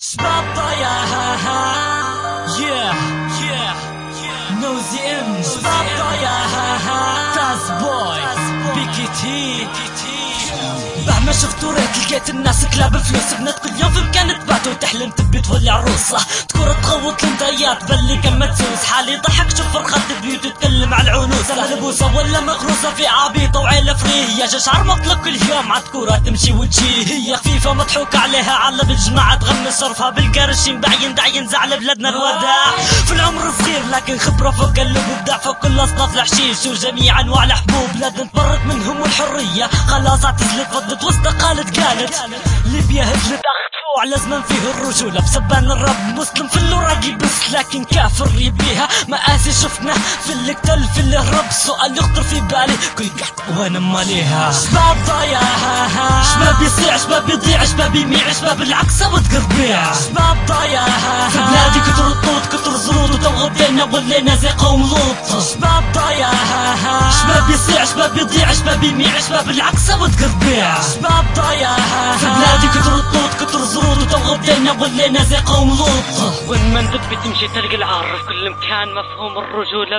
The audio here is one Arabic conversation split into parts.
شباب ضايع نوزي ام شباب ضايع تاز بوي بيكي تي مهما شفت وريت لقيت الناس كلاب فلوس بنات كل يوم في مكان تبات وتحلم تبي تولي عروسة تكون تغوط المضيات بلي كم تسوس حالي ضحك شوف فرخات بيوت تتكلم على العنوسة ملبوسة ولا مغروسة في عبيطة وعيلة فريه هي شعر مطلق كل يوم عالكورة تمشي وتجي هي خفيفة مضحوك عليها على بالجماعة تغمس شرفها بالقرش مبعين دعين زعل بلادنا الوداع في العمر صغير لكن خبرة فوق اللب وبدع فوق كل اصناف الحشيش وجميع انواع الحبوب لازم نتبرد منهم والحرية خلاص اعتزلت فضت وسط قالت ليبيا هزلت اخت على زمن فيه الرجولة بسبان الرب مسلم في الوراقي بس لكن كافر يبيها مآسي شفنا في اللي قتل في اللي هرب سؤال يخطر في بالي كل قحط وانا ماليها شباب ضايع شباب يصيع شباب يضيع شباب يميع شباب العكسة وتقربيع شباب ضايع في بلادي كتر الطوط كتر الزرود وتوغبينا ولينا زي قوم لوط شباب ضايع شباب يصيع شباب يضيع شباب يميع شباب العكسة وتقربيع شباب ضايع في بلادي كتر الطوط كتر الزرود وتوغبينا ولينا زي قوم لوط وين ما انت تمشي تلقى العار في كل مكان مفهوم الرجولة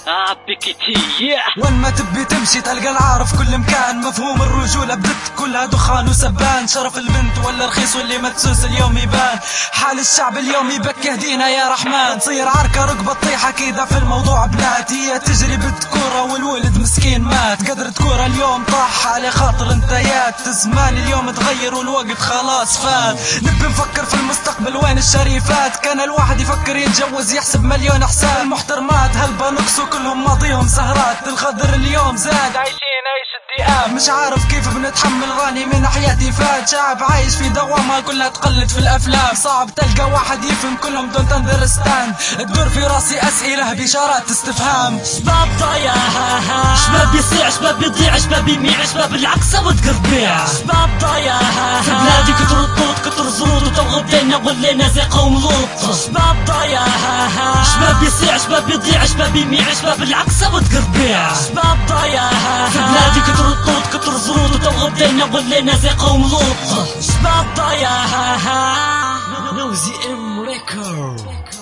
بك تي وين ما تبي تمشي تلقى العار في كل مكان مفهوم الرجولة بدت كلها دخان وسبان شرف البنت ولا رخيص واللي مدسوس اليوم يبان حال الشعب اليوم يبكي اهدينا يا رحمن تصير عركة رقبة تطيح اكيدة في الموضوع بنات هي تجري بالكورة والولد مسكين مات قدرت كورة اليوم طاح على خاطر انتيات الزمان اليوم تغير والوقت خلاص فات نبي نفكر في المستقبل وين الشريفات كان الواحد يفكر يتجوز يحسب مليون حساب المحترمات هالبانوكس وكلهم ماضيهم سهرات الخضر اليوم زاد عايشين عيش الذئاب مش عارف كيف بنتحمل راني من حياتي فات شعب عايش في دوامة كلها تقلد في الافلام صعب تلقى واحد يفهم كلهم دونت اندرستاند تدور في راسي اسئلة باشارات استفهام شباب ضايع شباب يصيع شباب يضيع شباب يميع شباب العكسة وتقربيع شباب ضايع في بلادي كتر الطوط كتر الزرود وتوغبينا ولينا زي قوم لوط شباب ضايع شباب يصيع شباب يضيع شباب يميع شباب العكسة وتقربيع شباب ضايع في بلادي كتر الطوط كتر الزرود وتوغبينا ولينا زي قوم لوط شباب ضايع نوزي ام ريكورد